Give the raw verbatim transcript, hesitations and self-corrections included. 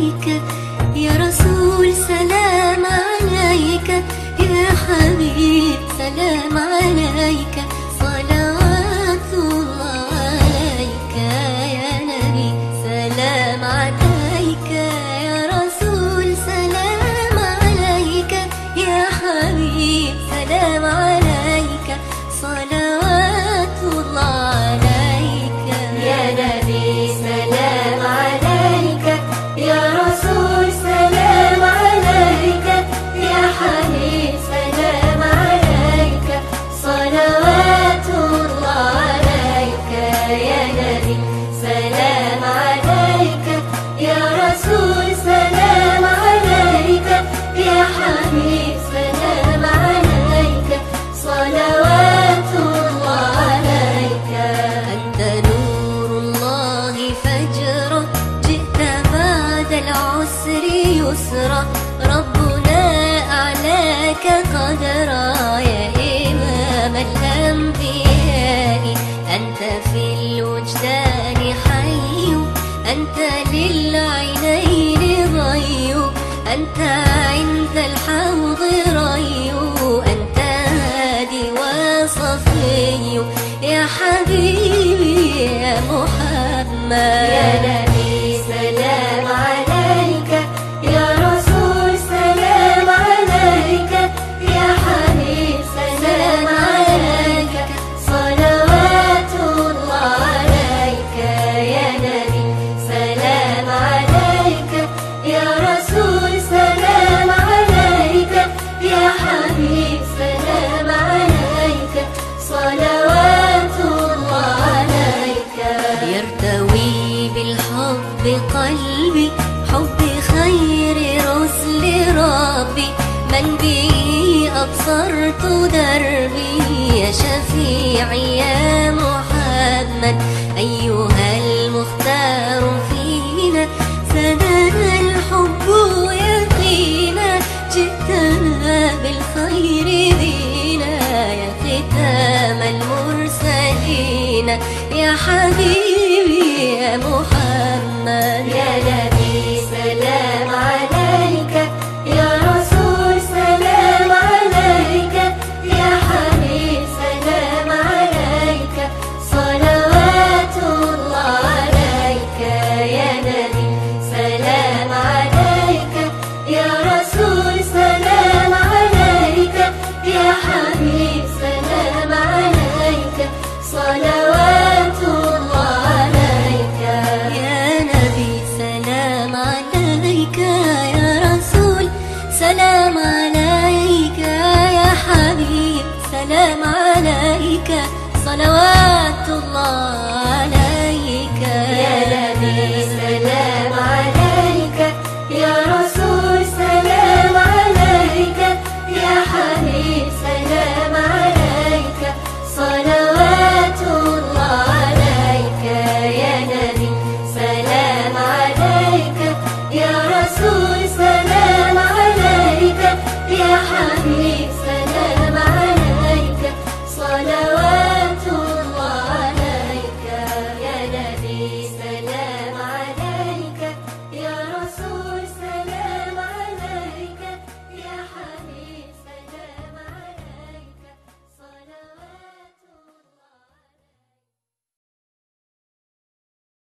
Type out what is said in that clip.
عليك يا رسول سلام عليك، يا حبيب سلام عليك، صلوات الله عليك يا نبي سلام عليك، يا رسول سلام عليك، يا حبيب سلام عليك، صلوات الله عليك يا نبي سلام عليك، يا رسول سلام عليك، يا حبيب سلام عليك، صلوات الله عليك يا نبي سلام عليك، يا رسول سلام عليك، يا حبيب سلام عليك، صلوات الله عليك. أنت نور الله فجرا، جئت بعد العسر يسرا، ربنا أعلاك قدرا يا إمام الأنبياء، أنت في الوجدان حي، أنت للعينين ضي، أنت عند الحوض ري، أنت هادي وصفي يا حبيبي يا محمد، يا نبي سلام عليك، يا رسول سلام عليك، يا حبيب سلام عليك، صلوات الله عليك يا نبي سلام عليك، يا رسول سلام عليك، يا حبيب سلام عليك، صلوات الله عليك. يرتوي بالحب قلبي، حب خير رسل ربي، من به أبصرت دربي، يا شفيعي يا محمد، أيها المختار فينا، سدنا الحب يقينا، جئتنا بالخير دينا، يا ختام المرسلين، يا حبيبي يا محمد، يا نبي سلام عليك، يا رسول سلام عليك، يا حبيب سلام عليك، صلوات الله عليك يا نبي سلام عليك، يا رسول سلام عليك، يا حبيب سلام عليك، صلوات الله عليك يا نبي سلام عليك، يا رسول سلام عليك، يا حبيب سلام عليك، صلوات الله عليك يا نبي سلام عليك، يا رسول سلام عليك، يا حبيب سلام عليك، صلوات الله عليك يا نبي سلام عليك، يا رسول سلام عليك، يا حبيب